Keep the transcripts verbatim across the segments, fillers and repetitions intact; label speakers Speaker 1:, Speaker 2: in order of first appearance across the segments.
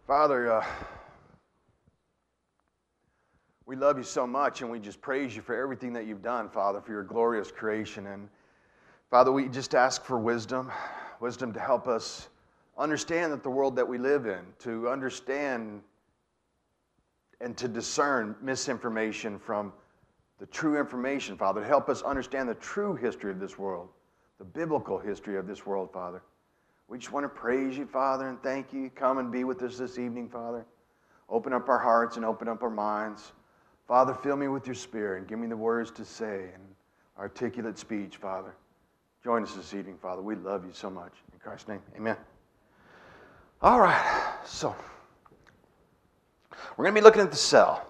Speaker 1: Father, uh, we love you so much, and we just praise you for everything that you've done, Father, for your glorious creation. And Father, we just ask for wisdom, wisdom to help us understand that the world that we live in, to understand and to discern misinformation from the true information, Father, to help us understand the true history of this world, the biblical history of this world, Father. We just want to praise you, Father, and thank you. Come and be with us this evening, Father. Open up our hearts and open up our minds. Father, fill me with your Spirit and give me the words to say and articulate speech, Father. Join us this evening, Father. We love you so much. In Christ's name, amen. All right, so we're going to be looking at the cell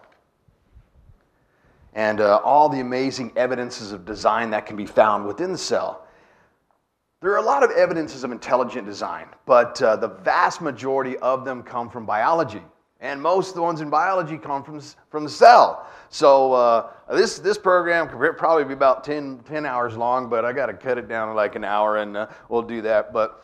Speaker 1: and uh, all the amazing evidences of design that can be found within the cell. There are a lot of evidences of intelligent design, but uh, the vast majority of them come from biology. And most of the ones in biology come from, from the cell. So uh, this, this program could probably be about ten, ten hours long, but I got to cut it down to like an hour, and uh, we'll do that. But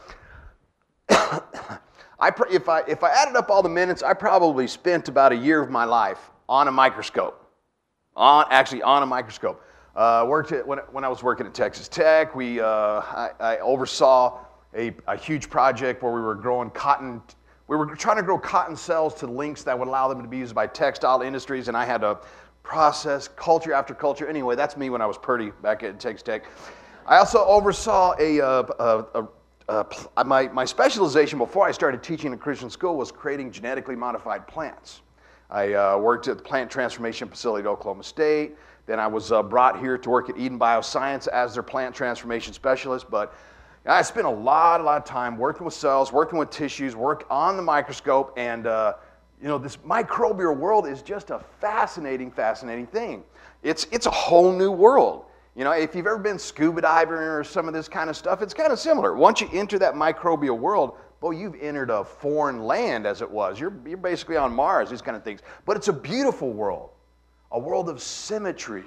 Speaker 1: I, if, I, if I added up all the minutes, I probably spent about a year of my life on a microscope. On, actually on a microscope. Uh, worked at, when, when I was working at Texas Tech, we, uh, I, I oversaw a, a huge project where we were growing cotton. We were trying to grow cotton cells to lengths that would allow them to be used by textile industries, and I had to process culture after culture. Anyway, that's me when I was Purdy back at Texas Tech. I also oversaw a, uh, a, a, a my, my specialization before I started teaching in Christian school was creating genetically modified plants. I uh, worked at the plant transformation facility at Oklahoma State. Then I was uh, brought here to work at Eden Bioscience as their plant transformation specialist. But I spent a lot, a lot of time working with cells, working with tissues, work on the microscope. And, uh, you know, this microbial world is just a fascinating, fascinating thing. It's, it's a whole new world. You know, if you've ever been scuba diving or some of this kind of stuff, it's kind of similar. Once you enter that microbial world, boy, you've entered a foreign land, as it was. You're, you're basically on Mars, these kind of things. But it's a beautiful world. A world of symmetry.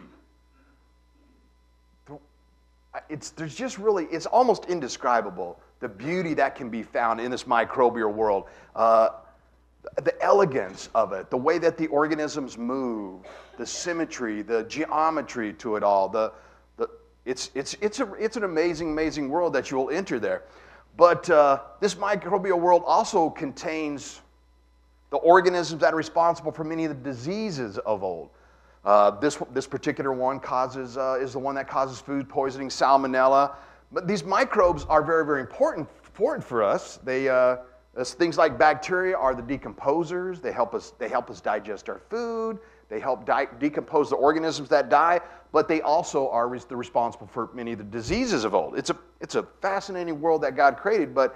Speaker 1: It's, there's just really, it's almost indescribable, the beauty that can be found in this microbial world. Uh, the elegance of it, the way that the organisms move, the symmetry, the geometry to it all. The, the, it's, it's, it's, a, it's an amazing, amazing world that you will enter there. But uh, this microbial world also contains the organisms that are responsible for many of the diseases of old. Uh, this, this particular one causes, uh, is the one that causes food poisoning, salmonella. But these microbes are very, very important, important for us. They, uh, things like bacteria are the decomposers. They help us, they help us digest our food. They help di- decompose the organisms that die, but they also are res- the responsible for many of the diseases of old. It's a, it's a fascinating world that God created, but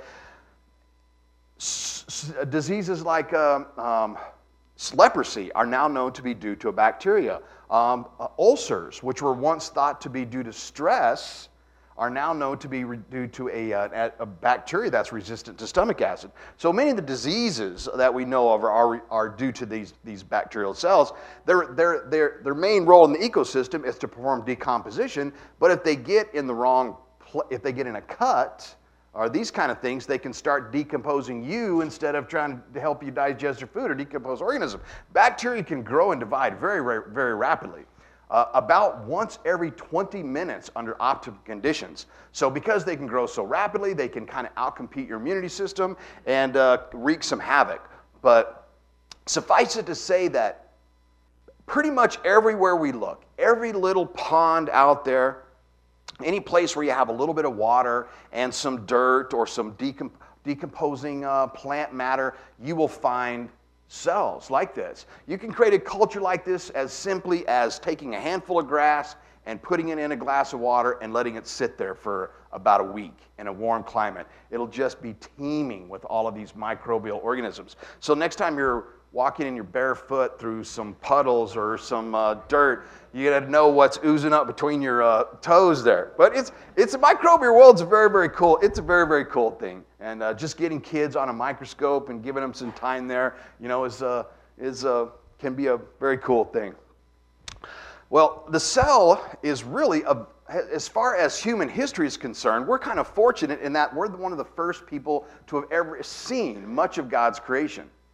Speaker 1: s- s- diseases like um, um, leprosy are now known to be due to a bacteria. Um, uh, ulcers, which were once thought to be due to stress, are now known to be re- due to a, uh, a bacteria that's resistant to stomach acid. So many of the diseases that we know of are, are due to these, these bacterial cells. Their, their, their, their main role in the ecosystem is to perform decomposition, but if they get in the wrong, pl- if they get in a cut, or these kind of things, they can start decomposing you instead of trying to help you digest your food or decompose organisms. Bacteria can grow and divide very, very, very rapidly. Uh, about once every twenty minutes under optimal conditions. So because they can grow so rapidly, they can kind of outcompete your immunity system and uh, wreak some havoc. But suffice it to say that pretty much everywhere we look, every little pond out there, any place where you have a little bit of water and some dirt or some decomp- decomposing uh, plant matter, you will find cells like this. You can create a culture like this as simply as taking a handful of grass and putting it in a glass of water and letting it sit there for about a week in a warm climate. It'll just be teeming with all of these microbial organisms. So next time you're walking in your bare foot through some puddles or some uh, dirt, you gotta know what's oozing up between your uh, toes there. But it's it's a microbial world. It's a very, very cool, it's a very, very cool thing. And uh, just getting kids on a microscope and giving them some time there, you know, is uh, is uh, can be a very cool thing. Well, the cell is really, a, as far as human history is concerned, we're kind of fortunate in that we're one of the first people to have ever seen much of God's creation.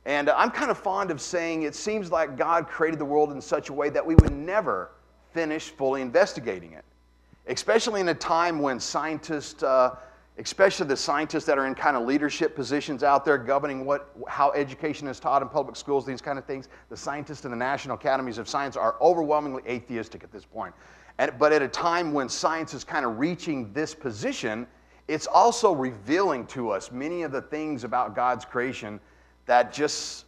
Speaker 1: And I'm kind of fond of saying it seems like God created the world in such a way that we would never finish fully investigating it. Especially in a time when scientists, uh, especially the scientists that are in kind of leadership positions out there governing what, how education is taught in public schools, these kind of things, the scientists in the National Academies of Science are overwhelmingly atheistic at this point. And, but at a time when science is kind of reaching this position, it's also revealing to us many of the things about God's creation that just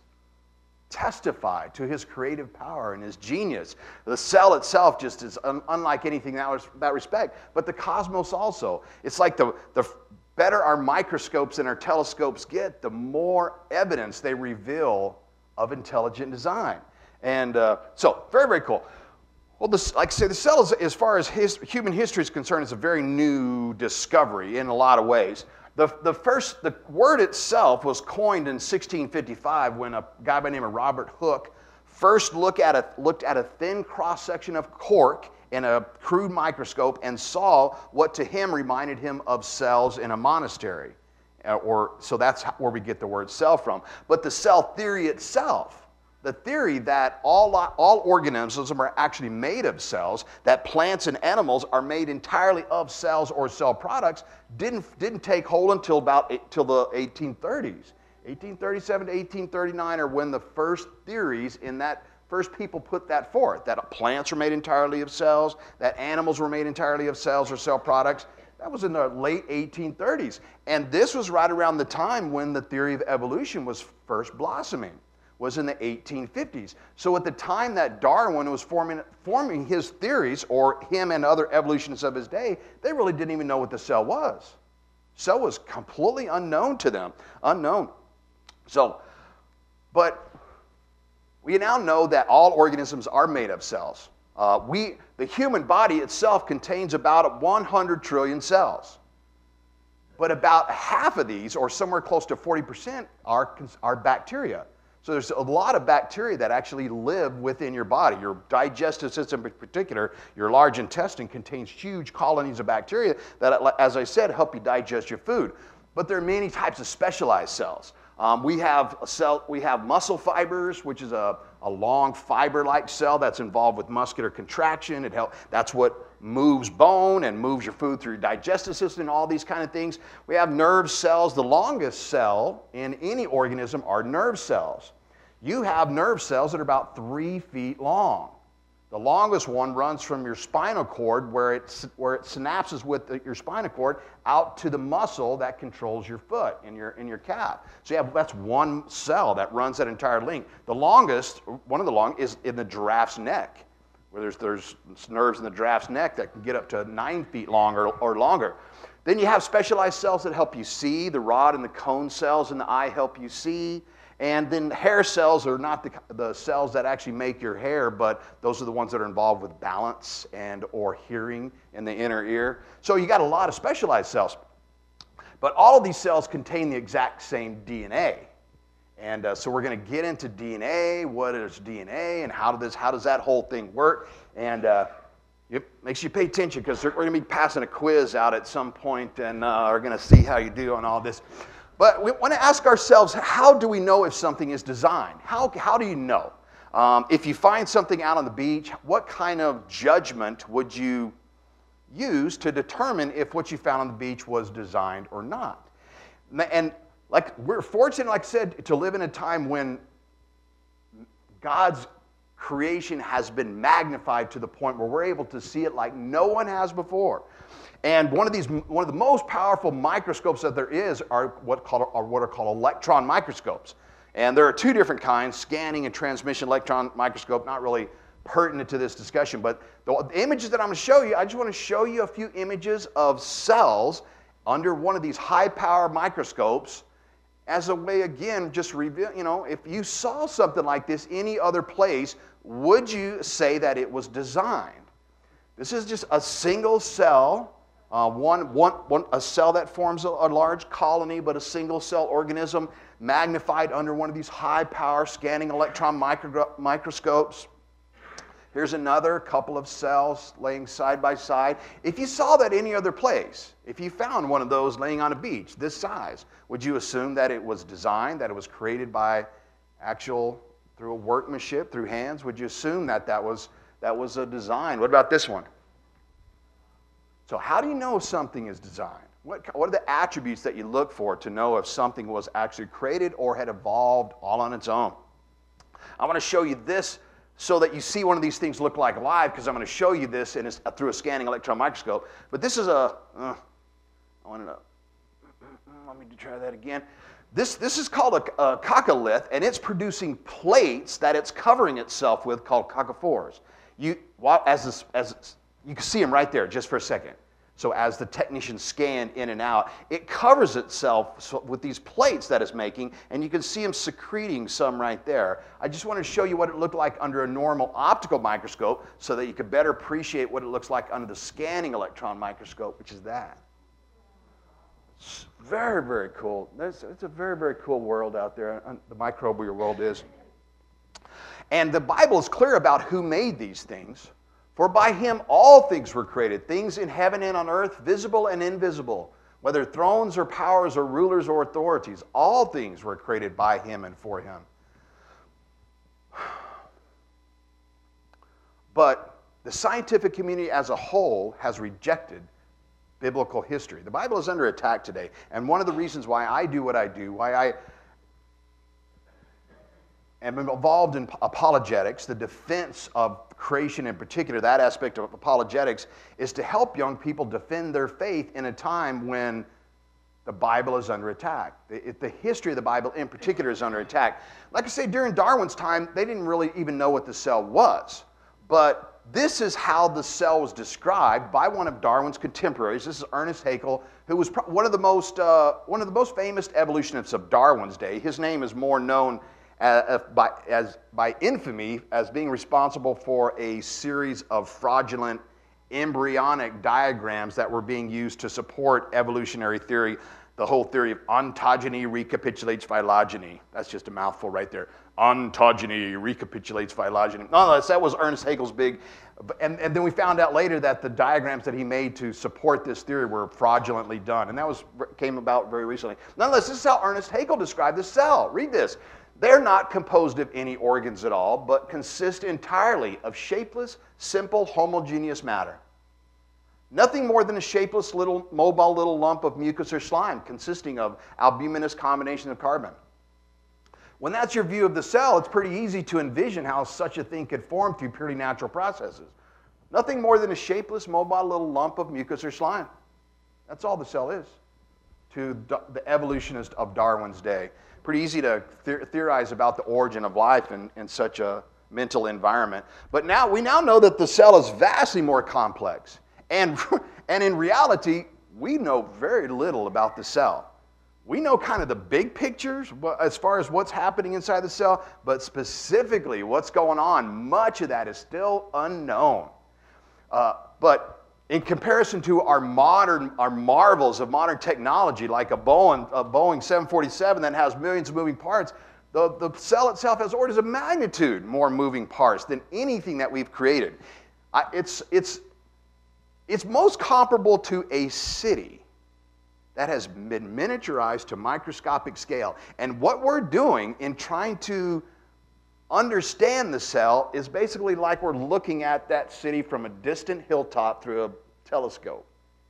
Speaker 1: testify to his creative power and his genius. The cell itself just is un unlike anything in that, that respect, but the cosmos also. It's like the, the better our microscopes and our telescopes get, the more evidence they reveal of intelligent design. And uh, so, very, very cool. Well, this, like I say, the cell, is, as far as his, human history is concerned, is a very new discovery in a lot of ways. The, the first, the word itself was coined in sixteen fifty-five when a guy by the name of Robert Hooke first look at a, looked at a thin cross-section of cork in a crude microscope and saw what to him reminded him of cells in a monastery. Uh, or, so that's where we get the word cell from. But the cell theory itself, the theory that all, all organisms are actually made of cells, that plants and animals are made entirely of cells or cell products, didn't, didn't take hold until about till the eighteen thirties. eighteen thirty-seven to eighteen thirty-nine are when the first theories in that, first people put that forth, that plants are made entirely of cells, that animals were made entirely of cells or cell products. That was in the late eighteen thirties. And this was right around the time when the theory of evolution was first blossoming, was in the eighteen fifties. So at the time that Darwin was forming, forming his theories, or him and other evolutionists of his day, they really didn't even know what the cell was. Cell was completely unknown to them, unknown. So, but we now know that all organisms are made of cells. Uh, we, the human body itself contains about one hundred trillion cells. But about half of these, or somewhere close to forty percent, are, are bacteria. So there's a lot of bacteria that actually live within your body. Your digestive system in particular, your large intestine, contains huge colonies of bacteria that, as I said, help you digest your food. But there are many types of specialized cells. Um, we have a cell, we have muscle fibers, which is a, a long fiber-like cell that's involved with muscular contraction. It help, that's what moves bone and moves your food through your digestive system and all these kind of things. We have nerve cells. The longest cell in any organism are nerve cells. You have nerve cells that are about three feet long. The longest one runs from your spinal cord, where it, where it synapses with the, your spinal cord, out to the muscle that controls your foot in your, in your calf. So you have, that's one cell that runs that entire length. The longest, one of the long, is in the giraffe's neck, where there's, there's nerves in the giraffe's neck that can get up to nine feet long or, or longer. Then you have specialized cells that help you see. The rod and the cone cells in the eye help you see. And then hair cells are not the, the cells that actually make your hair, but those are the ones that are involved with balance and or hearing in the inner ear. So you got a lot of specialized cells. But all of these cells contain the exact same D N A. And uh, so we're going to get into D N A, what is D N A, and how, does, how does that whole thing work. And uh, it makes you pay attention, because we're going to be passing a quiz out at some point, and uh, we're going to see how you do on all this. But we want to ask ourselves, how do we know if something is designed? How, how do you know? Um, if you find something out on the beach, what kind of judgment would you use to determine if what you found on the beach was designed or not? And like we're fortunate, like I said, to live in a time when God's creation has been magnified to the point where we're able to see it like no one has before. And one of these, one of the most powerful microscopes that there is are what, called, are what are called electron microscopes. And there are two different kinds, scanning and transmission electron microscope, not really pertinent to this discussion. But the, the images that I'm going to show you, I just want to show you a few images of cells under one of these high-power microscopes as a way, again, just reveal, you know, if you saw something like this any other place, would you say that it was designed? This is just a single cell. Uh, one, one, one, a cell that forms a, a large colony, but a single cell organism magnified under one of these high power scanning electron micro, microscopes. Here's another couple of cells laying side by side. If you saw that any other place, if you found one of those laying on a beach this size, would you assume that it was designed, that it was created by actual, through a workmanship, through hands? Would you assume that that was, that was a design? What about this one? So how do you know if something is designed? What, what are the attributes that you look for to know if something was actually created or had evolved all on its own? I want to show you this so that you see one of these things look like live, because I'm going to show you this in a, through a scanning electron microscope. But this is a, uh, I wanted to, let me try that again. This, this is called a, a coccolith, and it's producing plates that it's covering itself with called coccophores. You, while, as, this, as you can see them right there just for a second. So as the technician scanned in and out, it covers itself with these plates that it's making, and you can see them secreting some right there. I just wanted to show you what it looked like under a normal optical microscope so that you could better appreciate what it looks like under the scanning electron microscope, which is that. It's very, very cool. It's, it's a very, very cool world out there. The microbial world is. And the Bible is clear about who made these things. For by him all things were created, things in heaven and on earth, visible and invisible, whether thrones or powers or rulers or authorities. All things were created by him and for him. But the scientific community as a whole has rejected biblical history. The Bible is under attack today, and one of the reasons why I do what I do, why I am involved in apologetics, the defense of creation in particular, that aspect of apologetics, is to help young people defend their faith in a time when the Bible is under attack. The, the history of the Bible in particular is under attack. Like I say, during Darwin's time, they didn't really even know what the cell was. But this is how the cell was described by one of Darwin's contemporaries. This is Ernest Haeckel, who was one of the most, uh, one of the most famous evolutionists of Darwin's day. His name is more known As by, as, by infamy as being responsible for a series of fraudulent embryonic diagrams that were being used to support evolutionary theory, the whole theory of ontogeny recapitulates phylogeny. That's just a mouthful right there. Ontogeny recapitulates phylogeny. Nonetheless, that was Ernest Haeckel's big, and, and then we found out later that the diagrams that he made to support this theory were fraudulently done, and that was came about very recently. Nonetheless, this is how Ernest Haeckel described the cell. Read this. They're not composed of any organs at all, but consist entirely of shapeless, simple, homogeneous matter. Nothing more than a shapeless, little, mobile little lump of mucus or slime consisting of albuminous combination of carbon. When that's your view of the cell, it's pretty easy to envision how such a thing could form through purely natural processes. Nothing more than a shapeless, mobile little lump of mucus or slime. That's all the cell is to the evolutionist of Darwin's day. Pretty easy to theorize about the origin of life in, in such a mental environment. But now we now know that the cell is vastly more complex. And, and in reality, we know very little about the cell. We know kind of the big pictures as far as what's happening inside the cell, but specifically what's going on, much of that is still unknown. Uh, but in comparison to our modern, our marvels of modern technology, like a Boeing, a Boeing seven forty-seven that has millions of moving parts, the, the cell itself has orders of magnitude more moving parts than anything that we've created. I, it's, it's, it's most comparable to a city that has been miniaturized to microscopic scale. And what we're doing in trying to understand the cell is basically like we're looking at that city from a distant hilltop through a telescope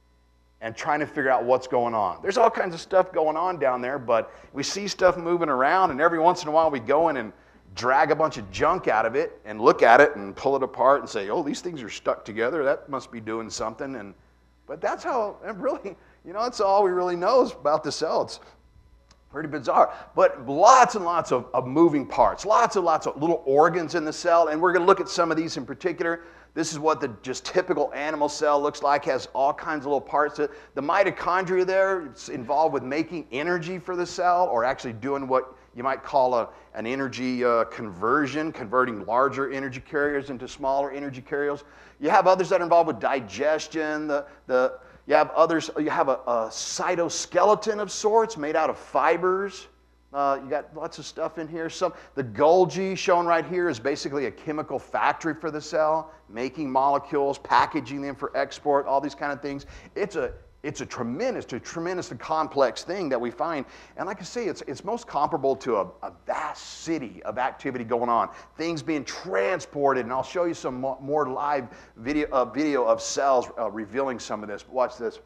Speaker 1: and trying to figure out what's going on. There's all kinds of stuff going on down there, but we see stuff moving around, and every once in a while we go in and drag a bunch of junk out of it and look at it and pull it apart and say, oh, these things are stuck together. That must be doing something. And but that's how, really, you know, that's all we really know about the cell. It's pretty bizarre. But lots and lots of, of moving parts, lots and lots of little organs in the cell, and we're going to look at some of these in particular. This is what the just typical animal cell looks like, has all kinds of little parts. The mitochondria there, it's involved with making energy for the cell, or actually doing what you might call a, an energy uh, conversion, converting larger energy carriers into smaller energy carriers. You have others that are involved with digestion. The, the, you have others, you have a, a cytoskeleton of sorts made out of fibers. Uh, you got lots of stuff in here. Some, the Golgi shown right here is basically a chemical factory for the cell, making molecules, packaging them for export, all these kind of things. It's a It's a tremendous, a tremendously complex thing that we find. And like I say, it's, it's most comparable to a, a vast city of activity going on, things being transported. And I'll show you some mo more live video, uh, video of cells uh, revealing some of this. Watch this.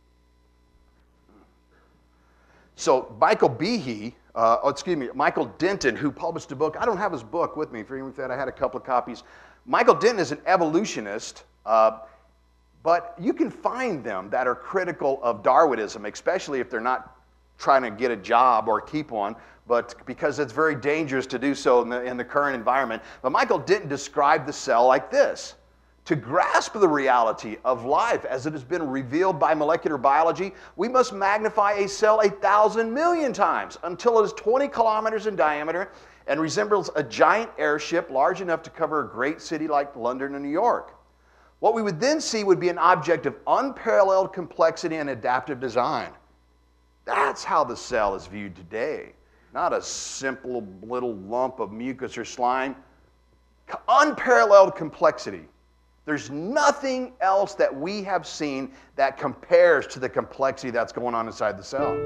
Speaker 1: So Michael Behe, uh, oh, excuse me, Michael Denton, who published a book. I don't have his book with me. For that, I had a couple of copies. Michael Denton is an evolutionist. Uh, But you can find them that are critical of Darwinism, especially if they're not trying to get a job or keep one, but because it's very dangerous to do so in the, in the current environment. But Michael Denton described the cell like this. To grasp the reality of life as it has been revealed by molecular biology, we must magnify a cell a thousand million times until it is twenty kilometers in diameter and resembles a giant airship large enough to cover a great city like London and New York. What we would then see would be an object of unparalleled complexity and adaptive design. That's how the cell is viewed today. Not a simple little lump of mucus or slime. Unparalleled complexity. There's nothing else that we have seen that compares to the complexity that's going on inside the cell.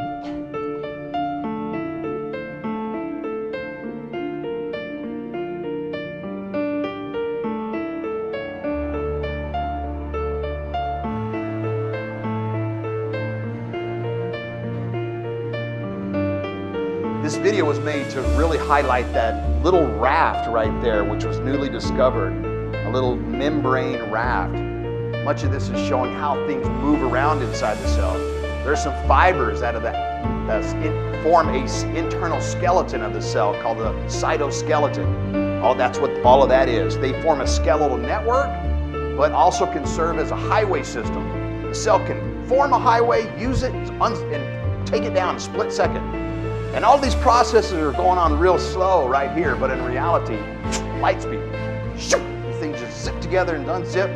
Speaker 1: This video was made to really highlight that little raft right there, which was newly discovered, a little membrane raft. Much of this is showing how things move around inside the cell. There's some fibers out of that that form a internal skeleton of the cell called the cytoskeleton. Oh, that's what all of that is. They form a skeletal network, but also can serve as a highway system. The cell can form a highway, use it, and take it down in a split second. And all these processes are going on real slow right here, but in reality, light speed. Shoop, things just zip together and unzip.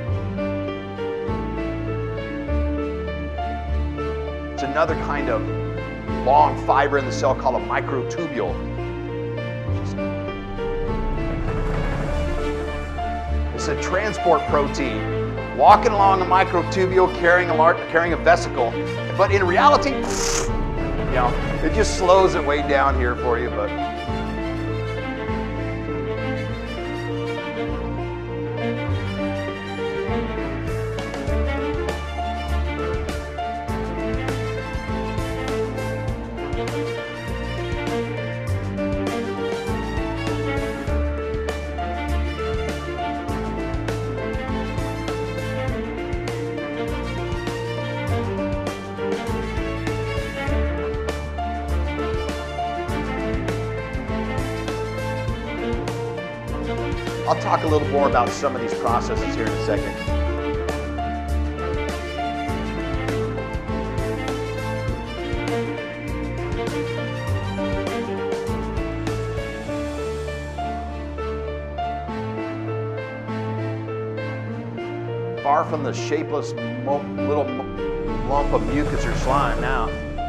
Speaker 1: It's another kind of long fiber in the cell called a microtubule. It's a transport protein walking along a microtubule carrying a, carrying a vesicle, but in reality, you know, it just slows it way down here for you, but I'll talk a little more about some of these processes here in a second. Far from the shapeless little lump of mucus or slime now.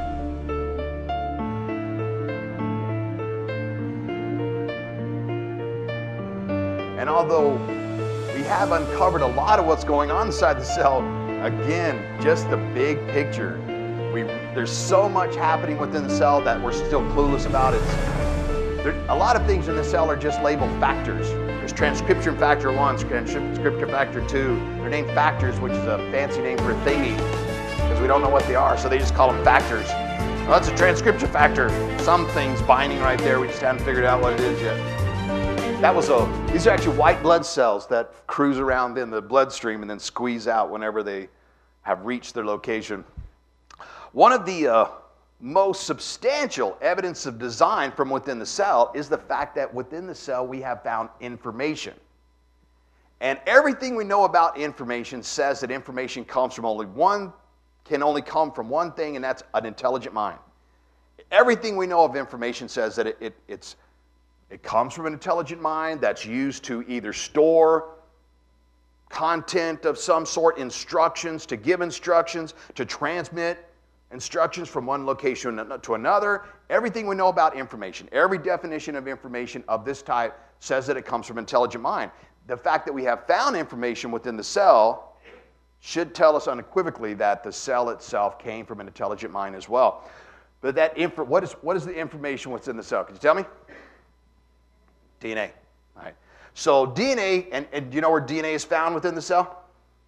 Speaker 1: And although we have uncovered a lot of what's going on inside the cell, again, just the big picture. We, there's so much happening within the cell that we're still clueless about. It's, there, a lot of things in the cell are just labeled factors. There's transcription factor one, transcription factor two. They're named factors, which is a fancy name for a thingy, because we don't know what they are, so they just call them factors. Well, that's a transcription factor. Some things binding right there, we just haven't figured out what it is yet. That was a, these are actually white blood cells that cruise around in the bloodstream and then squeeze out whenever they have reached their location. One of the uh, most substantial evidence of design from within the cell is the fact that within the cell we have found information. And everything we know about information says that information comes from only one, can only come from one thing, and that's an intelligent mind. Everything we know of information says that it, it, it's It comes from an intelligent mind that's used to either store content of some sort, instructions, to give instructions, to transmit instructions from one location to another. Everything we know about information, every definition of information of this type says that it comes from an intelligent mind. The fact that we have found information within the cell should tell us unequivocally that the cell itself came from an intelligent mind as well. But that inf- what is what is the information what's in the cell? Can you tell me? D N A. All right. So D N A, and, and do you know where D N A is found within the cell?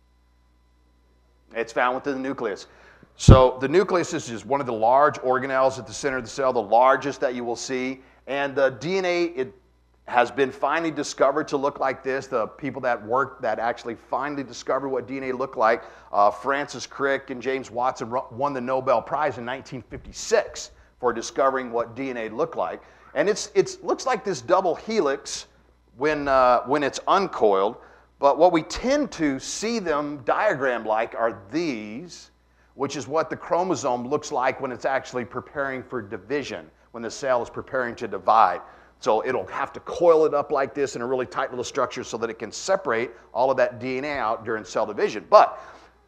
Speaker 1: It's found within the nucleus. So the nucleus is just one of the large organelles at the center of the cell, the largest that you will see. And the D N A, it has been finally discovered to look like this. The people that worked that actually finally discovered what D N A looked like, uh, Francis Crick and James Watson won the Nobel Prize in nineteen fifty-six for discovering what D N A looked like. And it's it looks like this double helix when uh, when it's uncoiled. But what we tend to see them diagrammed like are these, which is what the chromosome looks like when it's actually preparing for division, when the cell is preparing to divide. So it'll have to coil it up like this in a really tight little structure so that it can separate all of that D N A out during cell division. But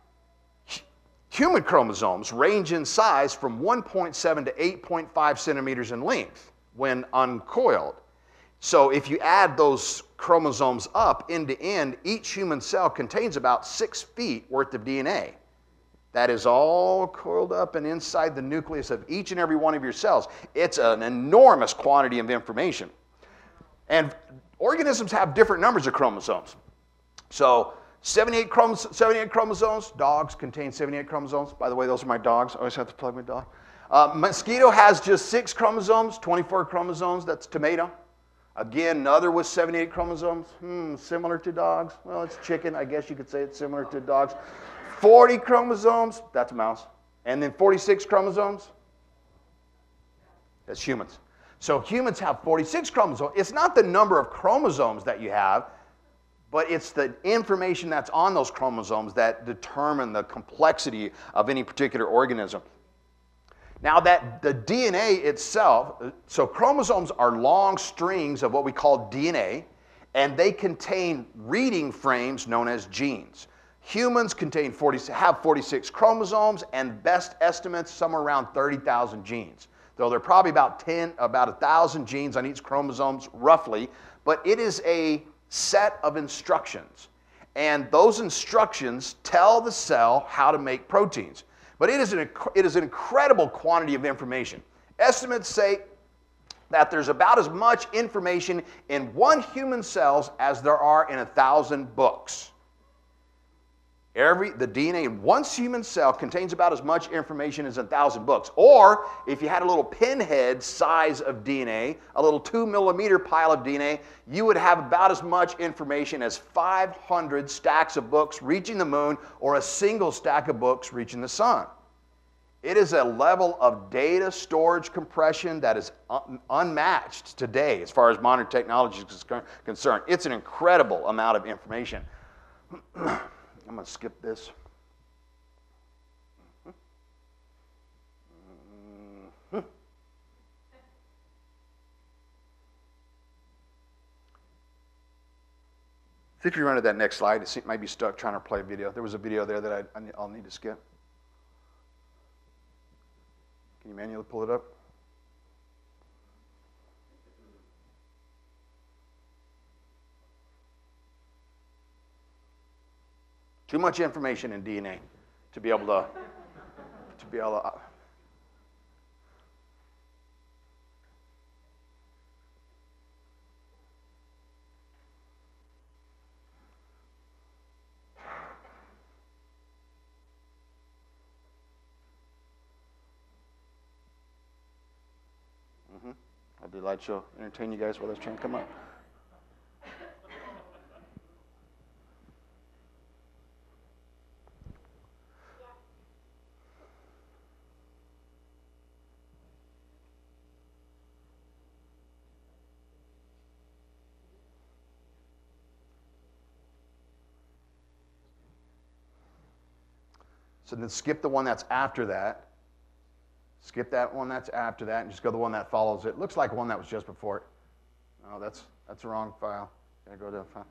Speaker 1: human chromosomes range in size from one point seven to eight point five centimeters in length when uncoiled. So if you add those chromosomes up end to end, each human cell contains about six feet worth of D N A. That is all coiled up and inside the nucleus of each and every one of your cells. It's an enormous quantity of information. And organisms have different numbers of chromosomes. So seventy-eight, chromosomes, seventy-eight chromosomes, dogs contain seventy-eight chromosomes. By the way, those are my dogs. I always have to plug my dog. Uh, mosquito has just six chromosomes, twenty-four chromosomes. That's tomato. Again, another with seventy-eight chromosomes. Hmm, similar to dogs. Well, it's chicken. I guess you could say it's similar to dogs. forty chromosomes, that's a mouse. And then forty-six chromosomes, that's humans. So humans have forty-six chromosomes. It's not the number of chromosomes that you have, but it's the information that's on those chromosomes that determine the complexity of any particular organism. Now that the D N A itself, so chromosomes are long strings of what we call D N A, and they contain reading frames known as genes. Humans contain forty, have forty-six chromosomes, and best estimates somewhere around thirty thousand genes. Though there are probably about ten, about one thousand genes on each chromosomes, roughly, but it is a set of instructions. And those instructions tell the cell how to make proteins. But it is an, it is an incredible quantity of information. Estimates say that there's about as much information in one human cell as there are in a thousand books. Every, the D N A in one human cell contains about as much information as a thousand books. Or if you had a little pinhead size of D N A, a little two millimeter pile of D N A, you would have about as much information as five hundred stacks of books reaching the moon or a single stack of books reaching the sun. It is a level of data storage compression that is un- unmatched today as far as modern technology is concerned. It's an incredible amount of information. I'm going to skip this. Mm-hmm. See if you run to that next slide. It might be stuck trying to play a video. There was a video there that I, I'll need to skip. Can you manually pull it up? Too much information in D N A to be able to, to be able to. Mm-hmm. I'll do a light show, entertain you guys while that's trying to come up. So then skip the one that's after that. Skip that one that's after that and just go to the one that follows it. Looks like one that was just before it. No, that's that's the wrong file. Gotta go to the file.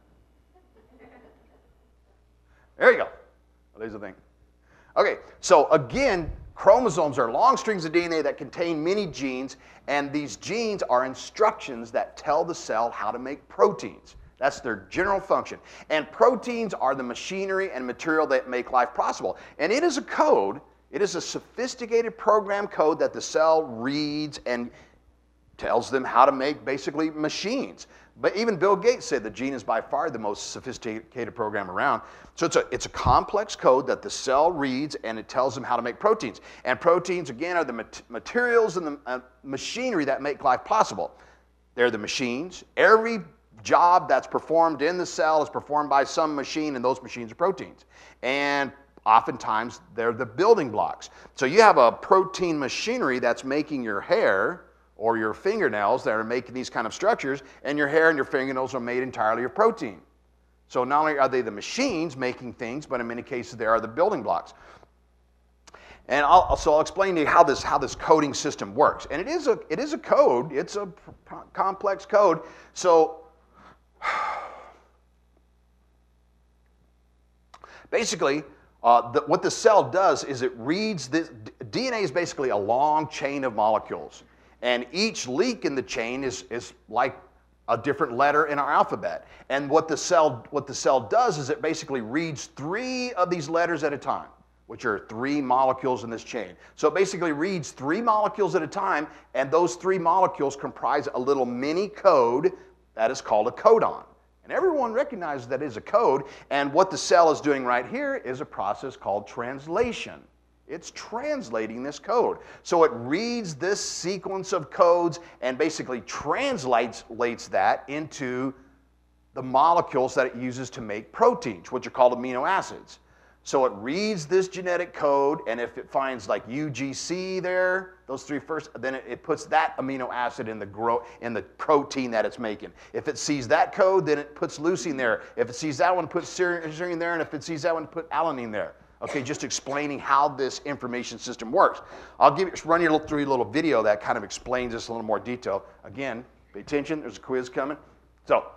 Speaker 1: There you go. Well, there's the thing. Okay, so again, chromosomes are long strings of D N A that contain many genes, and these genes are instructions that tell the cell how to make proteins. That's their general function. And proteins are the machinery and material that make life possible. And it is a code, it is a sophisticated program code that the cell reads and tells them how to make basically machines. But even Bill Gates said the gene is by far the most sophisticated program around. So it's a, it's a complex code that the cell reads and it tells them how to make proteins. And proteins, again, are the mat materials and the uh, machinery that make life possible. They're the machines. Every job that's performed in the cell is performed by some machine, and those machines are proteins. And oftentimes, they're the building blocks. So you have a protein machinery that's making your hair or your fingernails that are making these kind of structures, and your hair and your fingernails are made entirely of protein. So not only are they the machines making things, but in many cases they are the building blocks. And I'll, so I'll explain to you how this, how this coding system works. And it is a, it is a code. It's a complex code. So basically, uh, the, what the cell does is it reads this. D N A is basically a long chain of molecules. And each link in the chain is, is like a different letter in our alphabet. And what the cell, what the cell does is it basically reads three of these letters at a time, which are three molecules in this chain. So it basically reads three molecules at a time, and those three molecules comprise a little mini code that is called a codon. And everyone recognizes that is a code, and what the cell is doing right here is a process called translation. It's translating this code. So it reads this sequence of codes and basically translates that into the molecules that it uses to make proteins, which are called amino acids. So it reads this genetic code, and if it finds like U G C there, those three first, then it, it puts that amino acid in the, grow, in the protein that it's making. If it sees that code, then it puts leucine there. If it sees that one, it puts serine there, and if it sees that one, it puts alanine there. Okay, just explaining how this information system works. I'll give you, run you through a little video that kind of explains this in a little more detail. Again, pay attention, there's a quiz coming. So,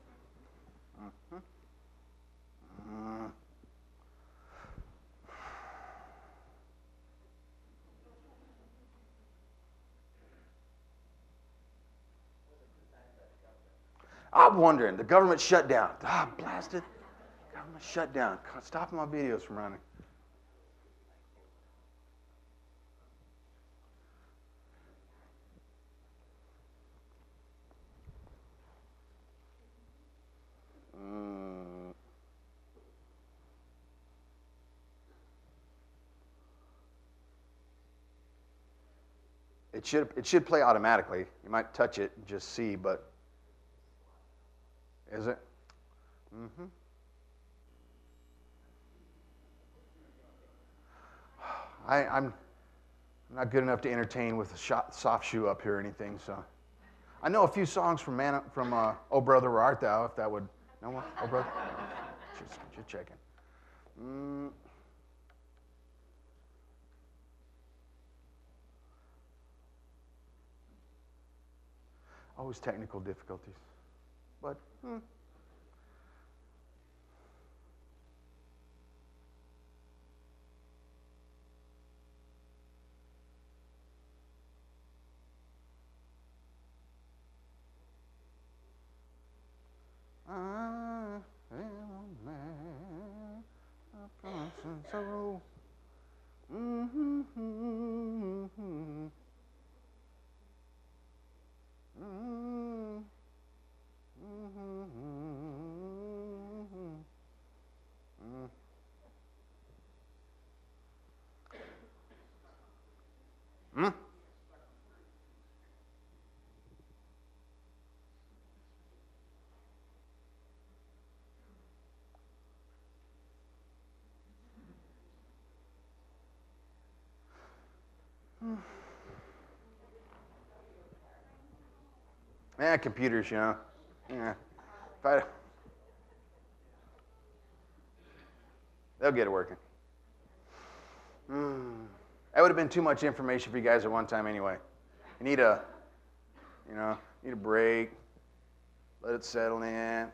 Speaker 1: I'm wondering, the government shut down. Ah, blasted. Government shut down. Stopping my videos from running. Mm. It should, it should play automatically. You might touch it and just see, but is it? Mm-hmm. I, I'm not good enough to entertain with a shot, soft shoe up here or anything, so. I know a few songs from Man, from uh, Oh Brother Where Art Thou, if that would, no one? Oh Brother? Just, just checking. Mm. Always technical difficulties, but hmm. So, mm-hmm, mm-hmm, mm-hmm. Mm-hmm. Mm-hmm. Mm-hmm. Mm. Yeah, computers, you know. Yeah. If I, they'll get it working. Mm. That would have been too much information for you guys at one time anyway. You need a, you know, need a break. Let it settle in.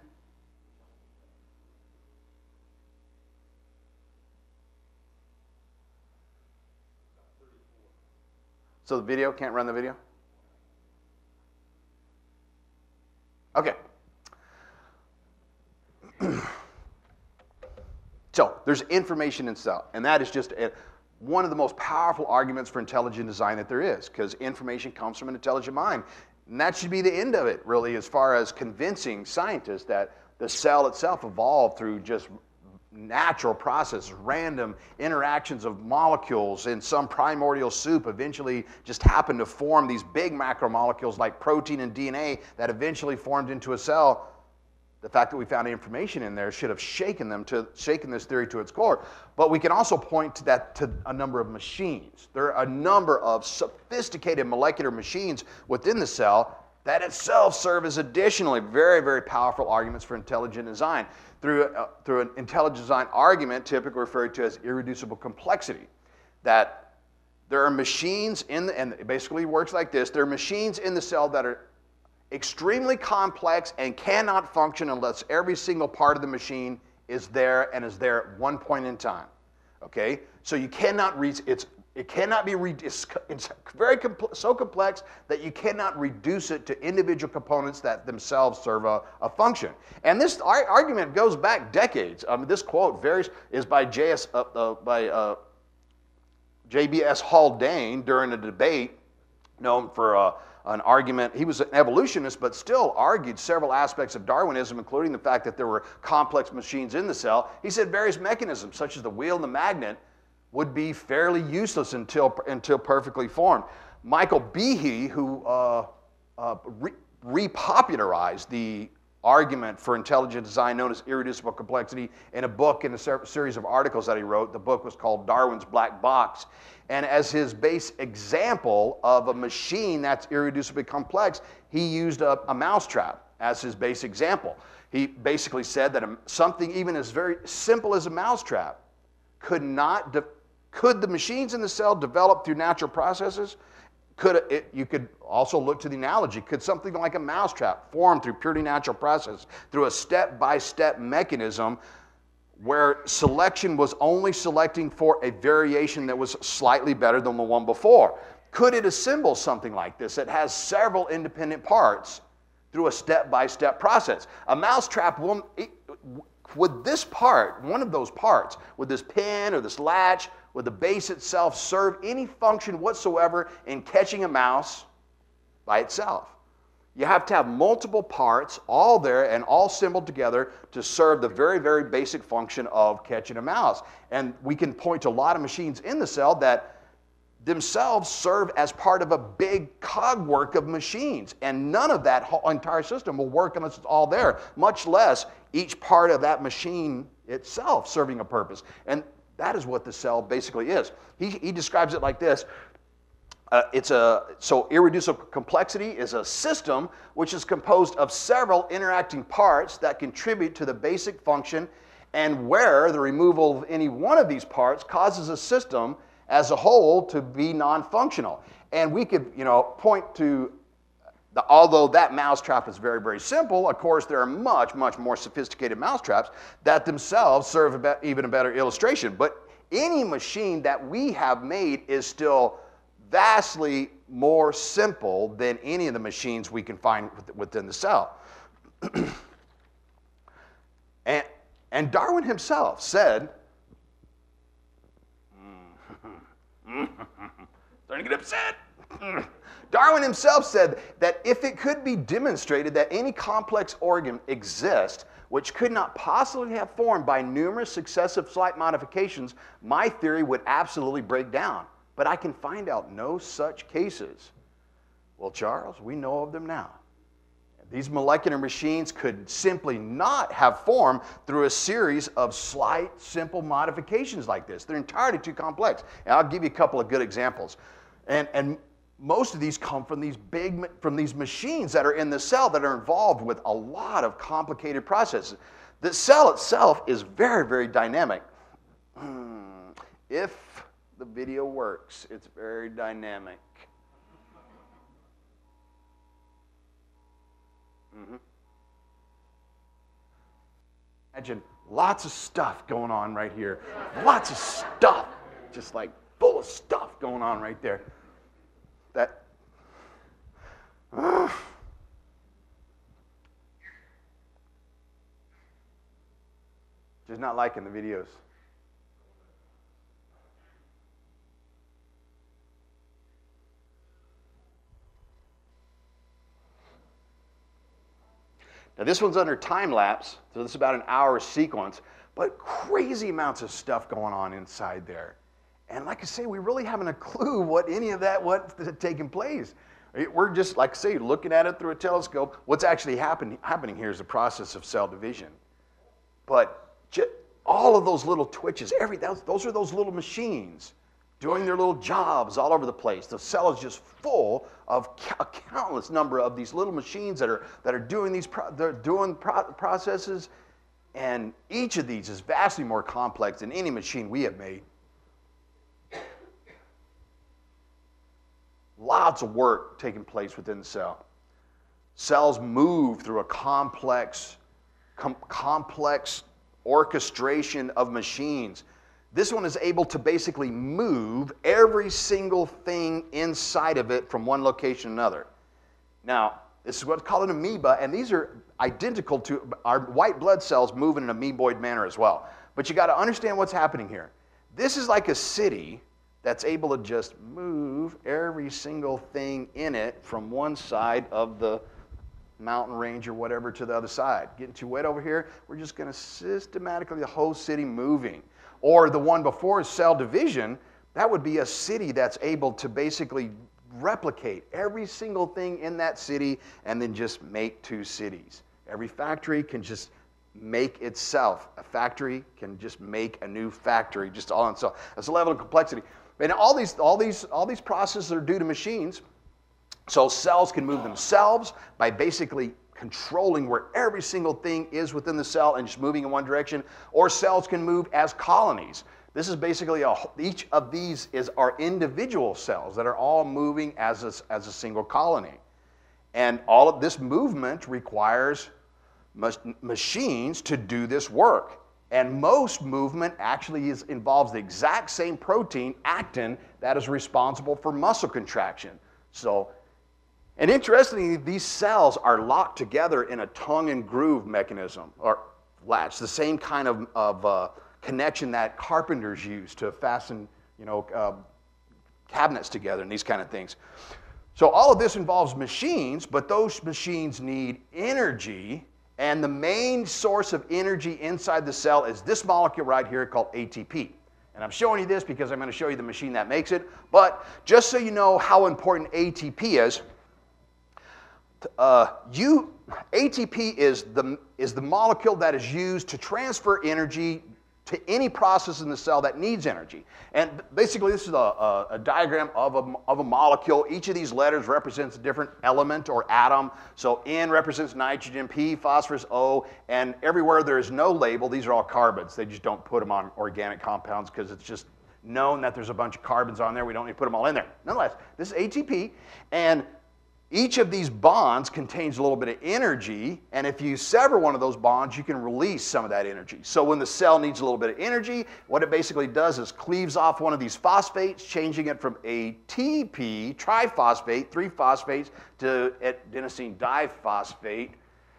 Speaker 1: So the video, can't run the video? Okay. So there's information in cell, and that is just a, one of the most powerful arguments for intelligent design that there is, because information comes from an intelligent mind. And that should be the end of it, really, as far as convincing scientists that the cell itself evolved through just natural processes, random interactions of molecules in some primordial soup eventually just happened to form these big macromolecules like protein and D N A that eventually formed into a cell. The fact that we found information in there should have shaken them to shaken this theory to its core. But we can also point to that to a number of machines. There are a number of sophisticated molecular machines within the cell that itself serve as additionally very, very powerful arguments for intelligent design. Through, uh, through an intelligent design argument, typically referred to as irreducible complexity, that there are machines in the, and it basically works like this, there are machines in the cell that are extremely complex and cannot function unless every single part of the machine is there and is there at one point in time. Okay? So you cannot reach, it's, it cannot be, re, it's, it's very compl so complex that you cannot reduce it to individual components that themselves serve a, a function. And this ar argument goes back decades. Um, this quote varies, is by J S, uh, uh, by uh, J B S Haldane during a debate known for uh, an argument. He was an evolutionist, but still argued several aspects of Darwinism, including the fact that there were complex machines in the cell. He said various mechanisms, such as the wheel and the magnet, would be fairly useless until, until perfectly formed. Michael Behe, who uh, uh, re repopularized the argument for intelligent design known as irreducible complexity in a book and a ser series of articles that he wrote. The book was called Darwin's Black Box. And as his base example of a machine that's irreducibly complex, he used a, a mousetrap as his base example. He basically said that a, something even as very simple as a mousetrap could not, could the machines in the cell develop through natural processes? Could it, you could also look to the analogy. Could something like a mousetrap form through purely natural process, through a step-by-step mechanism where selection was only selecting for a variation that was slightly better than the one before? Could it assemble something like this that has several independent parts through a step-by-step process? A mousetrap, will, it, would this part, one of those parts, would this pin or this latch, would the base itself serve any function whatsoever in catching a mouse by itself? You have to have multiple parts all there and all assembled together to serve the very, very basic function of catching a mouse. And we can point to a lot of machines in the cell that themselves serve as part of a big cogwork of machines. And none of that whole entire system will work unless it's all there, much less each part of that machine itself serving a purpose. And that is what the cell basically is. He, he describes it like this. Uh, it's a, so irreducible complexity is a system which is composed of several interacting parts that contribute to the basic function, and where the removal of any one of these parts causes a system as a whole to be non-functional. And we could, you know, point to, the, although that mousetrap is very, very simple, of course there are much, much more sophisticated mousetraps that themselves serve a be even a better illustration. But any machine that we have made is still vastly more simple than any of the machines we can find within the cell. and, and Darwin himself said, starting to get upset. Darwin himself said that if it could be demonstrated that any complex organ exists which could not possibly have formed by numerous successive slight modifications, my theory would absolutely break down. But I can find out no such cases. Well, Charles, we know of them now. These molecular machines could simply not have formed through a series of slight, simple modifications like this. They're entirely too complex. And I'll give you a couple of good examples. And, and most of these come from these big, from these machines that are in the cell that are involved with a lot of complicated processes. The cell itself is very, very dynamic. If the video works, it's very dynamic. Mm-hmm. Imagine lots of stuff going on right here. Lots of stuff, just like full of stuff going on right there. That, uh, just not liking the videos. Now this one's under time lapse, so this is about an hour sequence, but crazy amounts of stuff going on inside there. And like I say, we really haven't a clue what any of that, what's taking place. We're just, like I say, looking at it through a telescope. What's actually happen, happening here is the process of cell division. But just, all of those little twitches, every those, those are those little machines doing their little jobs all over the place. The cell is just full of a countless number of these little machines that are that are doing these pro, they're doing pro, processes, and each of these is vastly more complex than any machine we have made. Lots of work taking place within the cell. Cells move through a complex, com- complex orchestration of machines. This one is able to basically move every single thing inside of it from one location to another. Now, this is what's called an amoeba, and these are identical to our white blood cells move in an amoeboid manner as well. But you got to understand what's happening here. This is like a city that's able to just move every single thing in it from one side of the mountain range or whatever to the other side. Getting too wet over here, we're just going to systematically, the whole city moving. Or the one before is cell division, that would be a city that's able to basically replicate every single thing in that city and then just make two cities. Every factory can just make itself. A factory can just make a new factory just all on itself. That's a level of complexity. And all these, all these, all these processes are due to machines. So cells can move themselves by basically controlling where every single thing is within the cell and just moving in one direction. Or cells can move as colonies. This is basically, a, each of these is our individual cells that are all moving as a, as a single colony. And all of this movement requires machines to do this work. And most movement actually is, involves the exact same protein, actin, that is responsible for muscle contraction. So, and interestingly, these cells are locked together in a tongue and groove mechanism, or latch, the same kind of, of uh, connection that carpenters use to fasten, you know, uh, cabinets together and these kind of things. So all of this involves machines, but those machines need energy. And the main source of energy inside the cell is this molecule right here called A T P. And I'm showing you this because I'm going to show you the machine that makes it. But just so you know how important A T P is, uh, you, A T P is the, is the molecule that is used to transfer energy to any process in the cell that needs energy. And basically this is a, a, a diagram of a, of a molecule. Each of these letters represents a different element or atom. So N represents nitrogen, P, phosphorus, O, and everywhere there is no label, these are all carbons. They just don't put them on organic compounds because it's just known that there's a bunch of carbons on there. We don't need to put them all in there. Nonetheless, this is A T P, and each of these bonds contains a little bit of energy, and if you sever one of those bonds, you can release some of that energy. So when the cell needs a little bit of energy, what it basically does is cleaves off one of these phosphates, changing it from A T P, triphosphate, three phosphates, to adenosine diphosphate,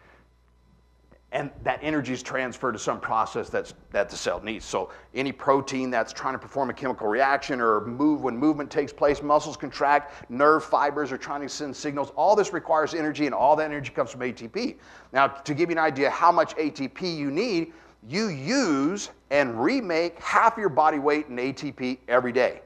Speaker 1: and that energy is transferred to some process that's, that the cell needs. So any protein that's trying to perform a chemical reaction or move, when movement takes place, muscles contract, nerve fibers are trying to send signals, all this requires energy, and all that energy comes from A T P. Now, to give you an idea how much A T P you need, you use and remake half your body weight in A T P every day.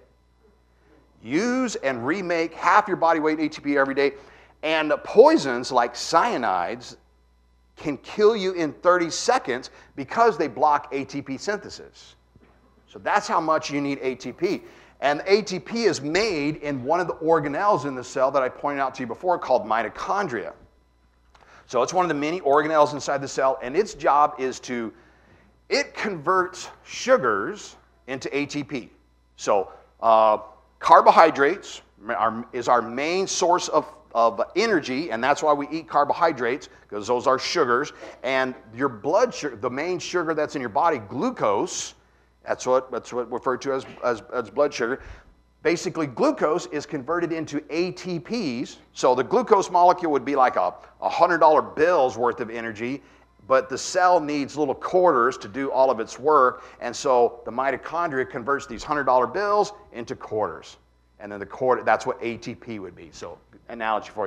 Speaker 1: Use and remake half your body weight in A T P every day. And poisons like cyanides can kill you in thirty seconds because they block A T P synthesis. So that's how much you need A T P. And A T P is made in one of the organelles in the cell that I pointed out to you before called mitochondria. So it's one of the many organelles inside the cell, and its job is to, it converts sugars into A T P. So uh, carbohydrates are, is our main source of of energy, and that's why we eat carbohydrates, because those are sugars. And your blood sugar, the main sugar that's in your body, glucose, that's what that's what referred to as, as, as blood sugar. Basically, glucose is converted into A T Ps. So the glucose molecule would be like a one hundred dollar bill's worth of energy, but the cell needs little quarters to do all of its work, and so the mitochondria converts these one hundred dollar bills into quarters. And then the quarter, that's what A T P would be. So, analogy for you.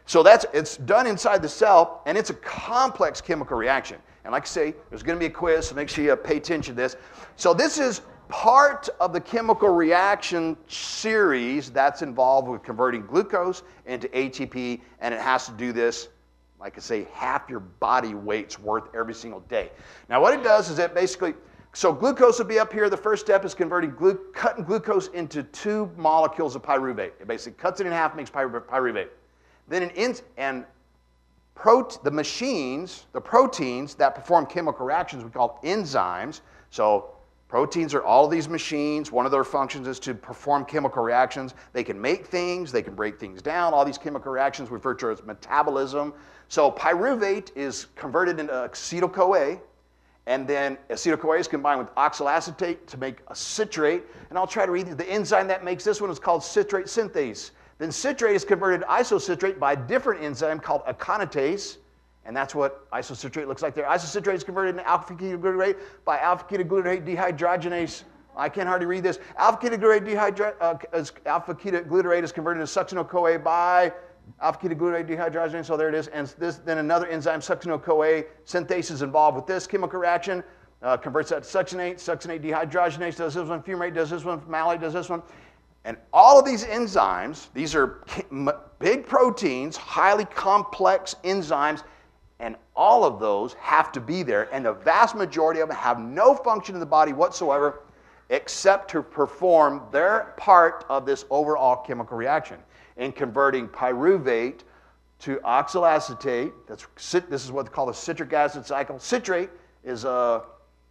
Speaker 1: So that's, it's done inside the cell, and it's a complex chemical reaction. And like I say, there's going to be a quiz, so make sure you pay attention to this. So this is part of the chemical reaction series that's involved with converting glucose into A T P, and it has to do this, like I say, half your body weight's worth every single day. Now what it does is it basically, so glucose will be up here. The first step is converting, glu cutting glucose into two molecules of pyruvate. It basically cuts it in half, makes pyru pyruvate. Then an in, and prote the machines, the proteins that perform chemical reactions, we call enzymes. So proteins are all of these machines. One of their functions is to perform chemical reactions. They can make things, they can break things down. All these chemical reactions we refer to as metabolism. So pyruvate is converted into acetyl-CoA, and then acetyl-CoA is combined with oxaloacetate to make a citrate. And I'll try to read the enzyme that makes this one is called citrate synthase. Then citrate is converted to isocitrate by a different enzyme called aconitase, and that's what isocitrate looks like there. Isocitrate is converted into alpha-ketoglutarate by alpha-ketoglutarate dehydrogenase. I can't hardly read this. Alpha-ketoglutarate dehydro, uh, alpha-ketoglutarate is converted to succinyl-CoA by alpha-ketoglutarate dehydrogenase. So there it is. And this, then another enzyme, succinyl-CoA synthase, is involved with this chemical reaction. Uh, converts that to succinate. Succinate dehydrogenase does this one. Fumarate does this one. Malate does this one. And all of these enzymes, these are big proteins, highly complex enzymes, and all of those have to be there. And the vast majority of them have no function in the body whatsoever except to perform their part of this overall chemical reaction in converting pyruvate to oxaloacetate. That's, this is what they call the citric acid cycle. Citrate is a